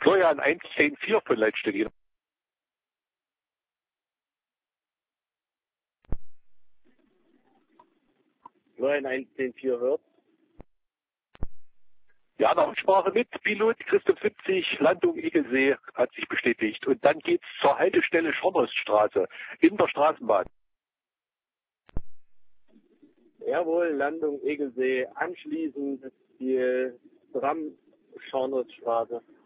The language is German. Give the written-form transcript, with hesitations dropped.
Florian 1.10.4 von Leitstedt. 9104 hört. Ja, nach Absprache mit Pilot Christoph 70, Landung Egelsee hat sich bestätigt. Und dann geht's zur Haltestelle Schornoststraße in der Straßenbahn. Jawohl, Landung Egelsee, anschließend die Tram Schornoststraße.